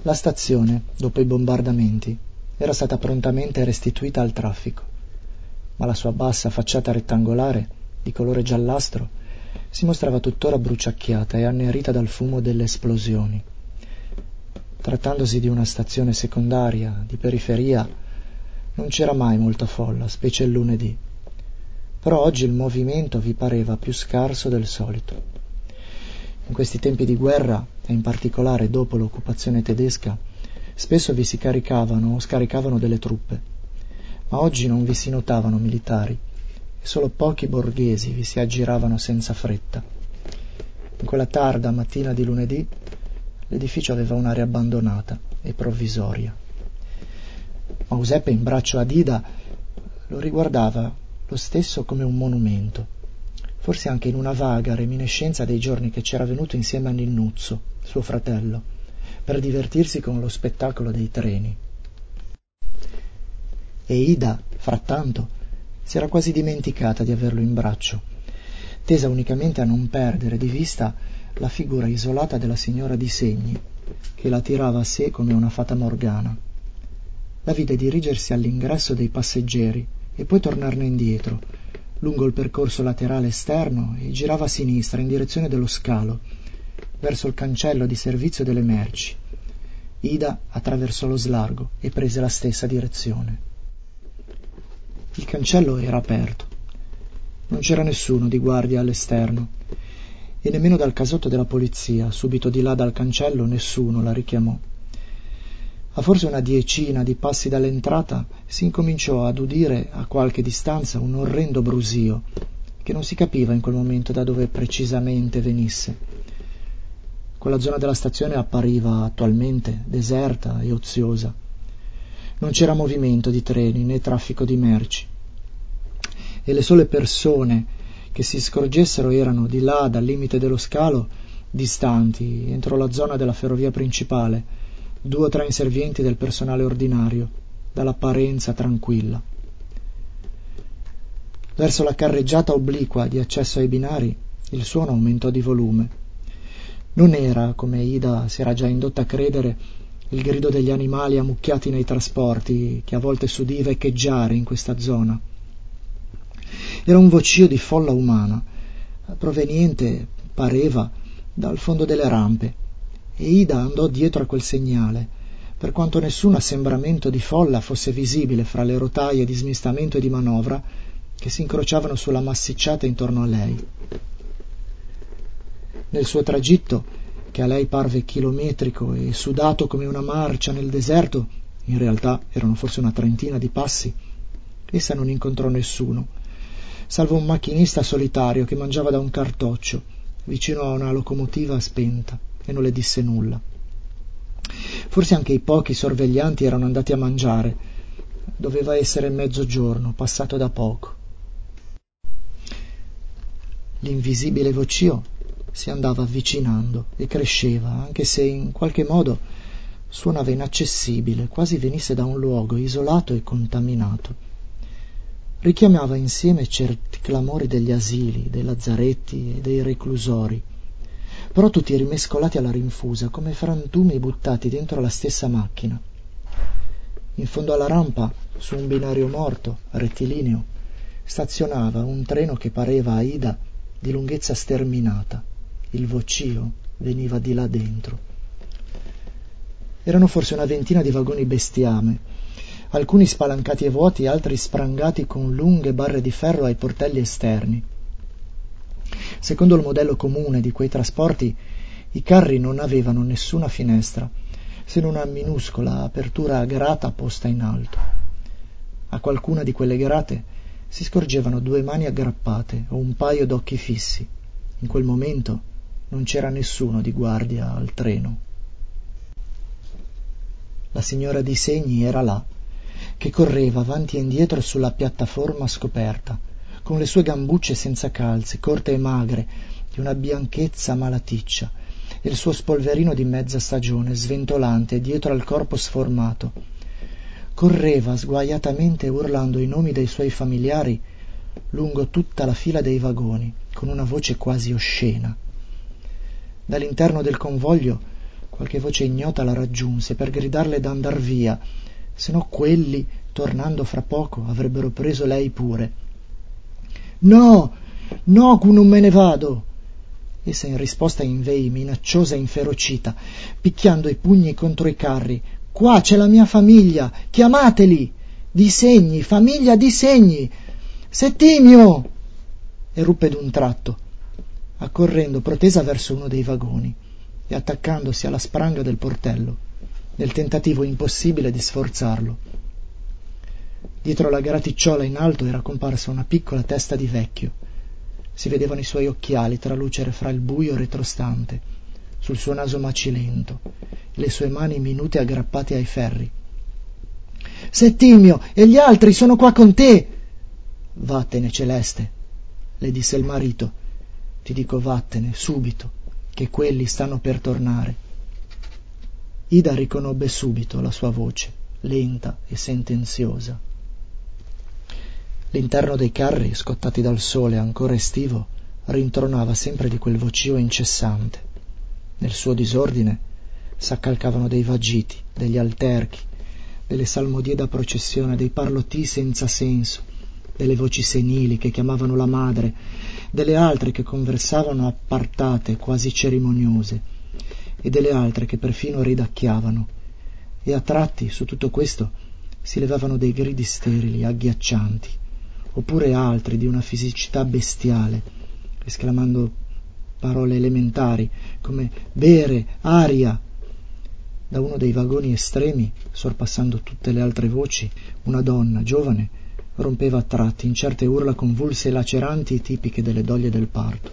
La stazione, dopo i bombardamenti, era stata prontamente restituita al traffico, ma la sua bassa facciata rettangolare, di colore giallastro, si mostrava tuttora bruciacchiata e annerita dal fumo delle esplosioni. Trattandosi di una stazione secondaria, di periferia, non c'era mai molta folla, specie il lunedì. Però oggi il movimento vi pareva più scarso del solito. In questi tempi di guerra, e in particolare dopo l'occupazione tedesca, spesso vi si caricavano o scaricavano delle truppe, ma oggi non vi si notavano militari e solo pochi borghesi vi si aggiravano senza fretta. In quella tarda mattina di lunedì l'edificio aveva un'aria abbandonata e provvisoria. Giuseppe, in braccio ad Ida, lo riguardava lo stesso come un monumento, forse anche in una vaga reminiscenza dei giorni che c'era venuto insieme a Ninnuzzo, suo fratello, per divertirsi con lo spettacolo dei treni. E Ida, frattanto, si era quasi dimenticata di averlo in braccio, tesa unicamente a non perdere di vista la figura isolata della signora Di Segni, che la tirava a sé come una fata morgana. La vide dirigersi all'ingresso dei passeggeri e poi tornarne indietro, lungo il percorso laterale esterno, e girava a sinistra in direzione dello scalo, verso il cancello di servizio delle merci. Ida attraversò lo slargo e prese la stessa direzione. Il cancello era aperto. Non c'era nessuno di guardia all'esterno, e nemmeno dal casotto della polizia, subito di là dal cancello, nessuno la richiamò. A forse una decina di passi dall'entrata si incominciò ad udire a qualche distanza un orrendo brusio, che non si capiva in quel momento da dove precisamente venisse. Quella zona della stazione appariva attualmente deserta e oziosa. Non c'era movimento di treni né traffico di merci, e le sole persone che si scorgessero erano di là dal limite dello scalo, distanti, entro la zona della ferrovia principale, 2 o 3 inservienti del personale ordinario, dall'apparenza tranquilla. Verso la carreggiata obliqua di accesso ai binari il suono aumentò di volume. Non era, come Ida si era già indotta a credere, il grido degli animali ammucchiati nei trasporti che a volte si udiva echeggiare in questa zona. Era un vocio di folla umana, proveniente, pareva, dal fondo delle rampe, e Ida andò dietro a quel segnale, per quanto nessun assembramento di folla fosse visibile fra le rotaie di smistamento e di manovra che si incrociavano sulla massicciata intorno a lei. Nel suo tragitto, che a lei parve chilometrico e sudato come una marcia nel deserto, in realtà erano forse una trentina di passi, essa non incontrò nessuno, salvo un macchinista solitario che mangiava da un cartoccio vicino a una locomotiva spenta e non le disse nulla. Forse anche i pochi sorveglianti erano andati a mangiare. Doveva essere mezzogiorno, passato da poco. L'invisibile vocio si andava avvicinando e cresceva, anche se in qualche modo suonava inaccessibile, quasi venisse da un luogo isolato e contaminato. Richiamava insieme certi clamori degli asili, dei lazzaretti e dei reclusori, però tutti rimescolati alla rinfusa, come frantumi buttati dentro la stessa macchina. In fondo alla rampa, su un binario morto, rettilineo, stazionava un treno che pareva a Ida di lunghezza sterminata. Il vocio veniva di là dentro. Erano forse una ventina di vagoni bestiame, alcuni spalancati e vuoti, altri sprangati con lunghe barre di ferro ai portelli esterni. Secondo il modello comune di quei trasporti, i carri non avevano nessuna finestra, se non una minuscola apertura a grata posta in alto. A qualcuna di quelle grate si scorgevano 2 mani aggrappate o un paio d'occhi fissi. In quel momento non c'era nessuno di guardia al treno. La signora Di Segni era là, che correva avanti e indietro sulla piattaforma scoperta, con le sue gambucce senza calze, corte e magre, di una bianchezza malaticcia, e il suo spolverino di mezza stagione, sventolante dietro al corpo sformato. Correva sguaiatamente urlando i nomi dei suoi familiari lungo tutta la fila dei vagoni, con una voce quasi oscena. Dall'interno del convoglio Qualche voce ignota la raggiunse per gridarle d'andar via, se no quelli, tornando fra poco, avrebbero preso lei pure. «No, no, cu non me ne vado!» Essa in risposta inveì, minacciosa e inferocita, picchiando i pugni contro i carri. «Qua c'è la mia famiglia! Chiamateli! Di Segni, famiglia Di Segni! Settimio!» E ruppe d'un tratto, accorrendo protesa verso uno dei vagoni e attaccandosi alla spranga del portello, nel tentativo impossibile di sforzarlo. Dietro la graticciola in alto era comparsa una piccola testa di vecchio. Si vedevano i suoi occhiali tralucere fra il buio retrostante, sul suo naso macilento, e le sue mani minute aggrappate ai ferri. «Settimio, e gli altri sono qua con te!» «Vattene, Celeste», le disse il marito. «Ti dico vattene, subito, che quelli stanno per tornare». Ida riconobbe subito la sua voce, lenta e sentenziosa. L'interno dei carri, scottati dal sole ancora estivo, rintronava sempre di quel vocio incessante. Nel suo disordine s'accalcavano dei vagiti, degli alterchi, delle salmodie da processione, dei parlottii senza senso, delle voci senili che chiamavano la madre, delle altre che conversavano appartate, quasi cerimoniose, e delle altre che perfino ridacchiavano, e a tratti su tutto questo si levavano dei gridi sterili, agghiaccianti, oppure altri di una fisicità bestiale, esclamando parole elementari come bere, aria. Da uno dei vagoni estremi, sorpassando tutte le altre voci, una donna giovane rompeva a tratti in certe urla convulse e laceranti tipiche delle doglie del parto.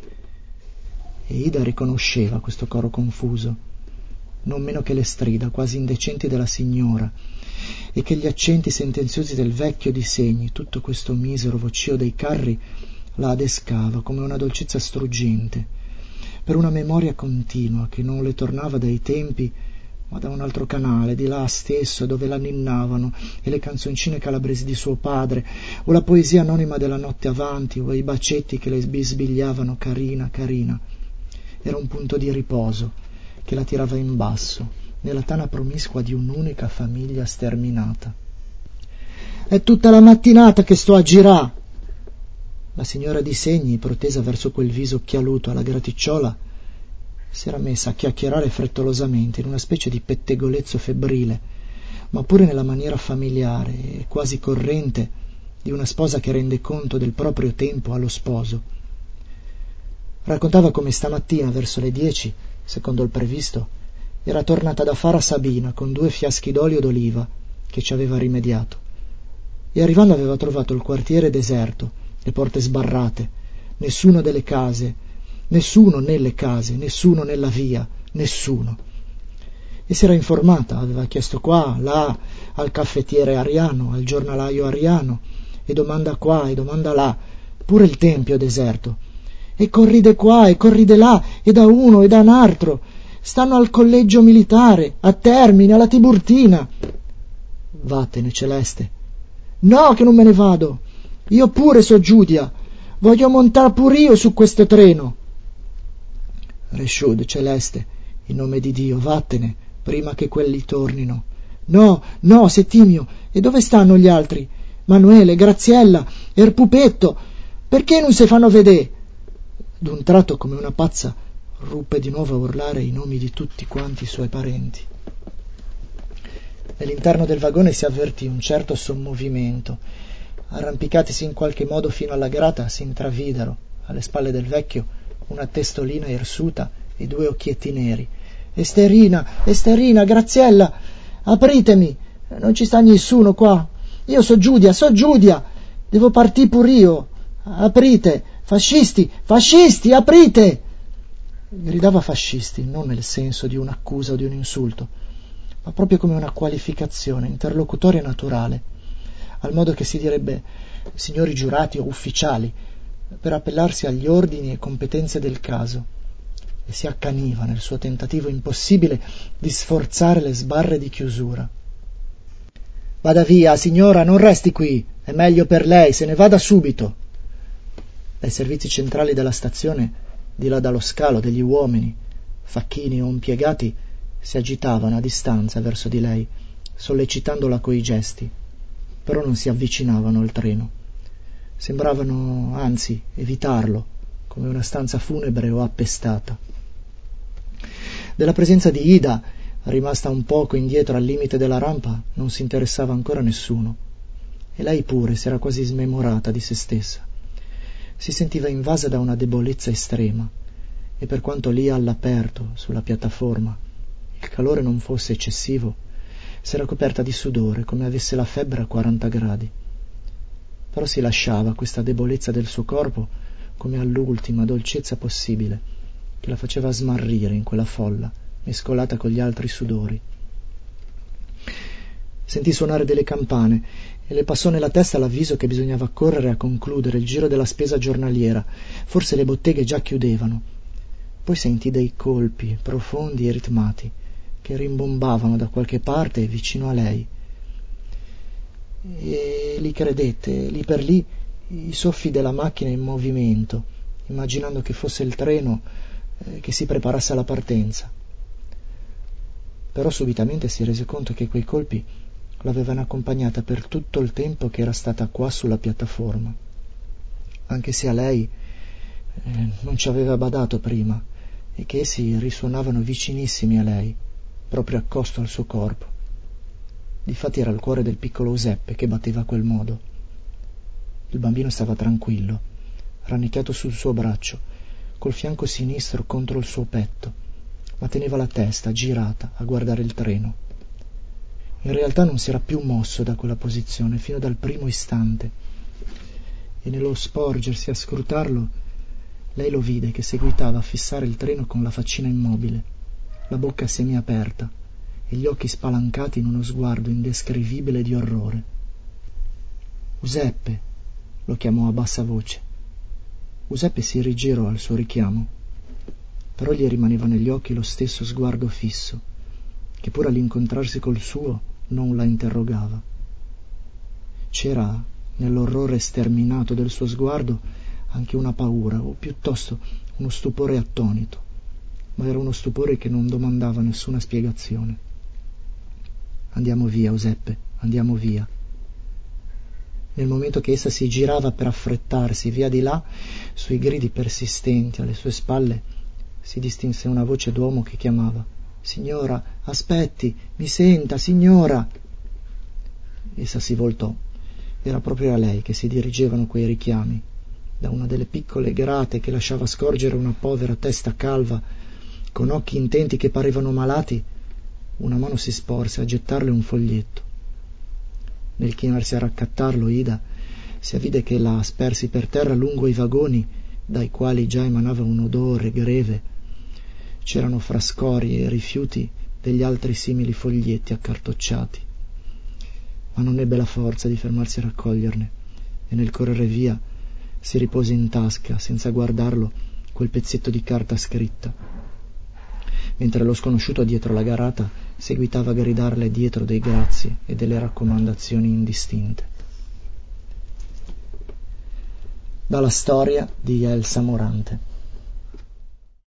E Ida riconosceva questo coro confuso, non meno che le strida quasi indecenti della signora, e che gli accenti sentenziosi del vecchio Di Segni, tutto questo misero vocio dei carri la adescava come una dolcezza struggente, per una memoria continua che non le tornava dai tempi, ma da un altro canale, di là stesso, dove la ninnavano, e le canzoncine calabresi di suo padre, o la poesia anonima della notte avanti, o i bacetti che le bisbigliavano carina, carina. Era un punto di riposo che la tirava in basso, nella tana promiscua di un'unica famiglia sterminata. «È tutta la mattinata che sto a girà!» La signora Di Segni, protesa verso quel viso occhialuto alla graticciola, s'era messa a chiacchierare frettolosamente in una specie di pettegolezzo febbrile, ma pure nella maniera familiare e quasi corrente di una sposa che rende conto del proprio tempo allo sposo. Raccontava come stamattina verso le 10, secondo il previsto, era tornata da Fara Sabina con 2 fiaschi d'olio d'oliva che ci aveva rimediato, e arrivando aveva trovato il quartiere deserto, le porte sbarrate, nessuno delle case, nessuno nelle case, nessuno nella via, nessuno. E si era informata, aveva chiesto qua, là, al caffettiere ariano, al giornalaio ariano, e domanda qua e domanda là, pure il tempio deserto, e corride qua e corride là, e da uno e da un altro, stanno al collegio militare, a Termine, alla Tiburtina. «Vattene, Celeste». «No, che non me ne vado, io pure so Giudia, voglio montare pure io su questo treno». «Resciud, Celeste, in nome di Dio, vattene, prima che quelli tornino». «No, no, Settimio, e dove stanno gli altri? Manuele, Graziella, e il pupetto, perché non si fanno vedere?» D'un tratto, come una pazza, ruppe di nuovo a urlare i nomi di tutti quanti i suoi parenti. Nell'interno del vagone si avvertì un certo sommovimento. Arrampicatisi in qualche modo fino alla grata, si intravidero, alle spalle del vecchio, una testolina irsuta e 2 occhietti neri. «Esterina, Esterina, Graziella, apritemi, non ci sta nessuno qua. Io so Giudia, devo partì pur io. Aprite, fascisti, fascisti, aprite!» Gridava fascisti, non nel senso di un'accusa o di un insulto, ma proprio come una qualificazione interlocutoria naturale, al modo che si direbbe signori giurati o ufficiali, per appellarsi agli ordini e competenze del caso, e si accaniva nel suo tentativo impossibile di sforzare le sbarre di chiusura. «Vada via, signora, non resti qui, è meglio per lei, se ne vada subito». Dai servizi centrali della stazione, di là dallo scalo, degli uomini, facchini o impiegati, si agitavano a distanza verso di lei, sollecitandola coi gesti, però non si avvicinavano al treno. Sembravano, anzi, evitarlo, come una stanza funebre o appestata. Della presenza di Ida, rimasta un poco indietro al limite della rampa, non si interessava ancora nessuno, e lei pure si era quasi smemorata di se stessa. Si sentiva invasa da una debolezza estrema, e per quanto lì all'aperto, sulla piattaforma, il calore non fosse eccessivo, s'era coperta di sudore come avesse la febbre a 40 gradi. Però si lasciava questa debolezza del suo corpo come all'ultima dolcezza possibile, che la faceva smarrire in quella folla, mescolata con gli altri sudori. Sentì suonare delle campane e le passò nella testa l'avviso che bisognava correre a concludere il giro della spesa giornaliera. Forse le botteghe già chiudevano. Poi sentì dei colpi profondi e ritmati che rimbombavano da qualche parte vicino a lei. E li credette, lì per lì, i soffi della macchina in movimento, immaginando che fosse il treno che si preparasse alla partenza. Però subitamente si rese conto che quei colpi l'avevano accompagnata per tutto il tempo che era stata qua sulla piattaforma, anche se a lei non ci aveva badato prima, e che essi risuonavano vicinissimi a lei, proprio accosto al suo corpo. Difatti era il cuore del piccolo Giuseppe che batteva a quel modo. Il bambino stava tranquillo, rannicchiato sul suo braccio, col fianco sinistro contro il suo petto, ma teneva la testa girata a guardare il treno. In realtà non si era più mosso da quella posizione fino dal primo istante, e nello sporgersi a scrutarlo lei lo vide che seguitava a fissare il treno con la faccina immobile, la bocca semiaperta e gli occhi spalancati in uno sguardo indescrivibile di orrore. «Giuseppe!» lo chiamò a bassa voce. Giuseppe si rigirò al suo richiamo, però gli rimaneva negli occhi lo stesso sguardo fisso, che pur all'incontrarsi col suo non la interrogava. C'era nell'orrore sterminato del suo sguardo anche una paura, o piuttosto uno stupore attonito, ma era uno stupore che non domandava nessuna spiegazione. «Andiamo via, Giuseppe, andiamo via». Nel momento che essa si girava per affrettarsi via di là, sui gridi persistenti alle sue spalle si distinse una voce d'uomo che chiamava: «Signora, aspetti, mi senta, signora!» Essa si voltò. Era proprio a lei che si dirigevano quei richiami. Da una delle piccole grate che lasciava scorgere una povera testa calva, con occhi intenti che parevano malati, una mano si sporse a gettarle un foglietto. Nel chinarsi a raccattarlo, Ida si avvide che la spersi per terra lungo i vagoni, dai quali già emanava un odore greve. C'erano fra scorie e rifiuti degli altri simili foglietti accartocciati, ma non ebbe la forza di fermarsi a raccoglierne, e nel correre via si ripose in tasca, senza guardarlo, quel pezzetto di carta scritta, mentre lo sconosciuto dietro la garata seguitava a gridarle dietro dei grazie e delle raccomandazioni indistinte. Dalla storia di Elsa Morante.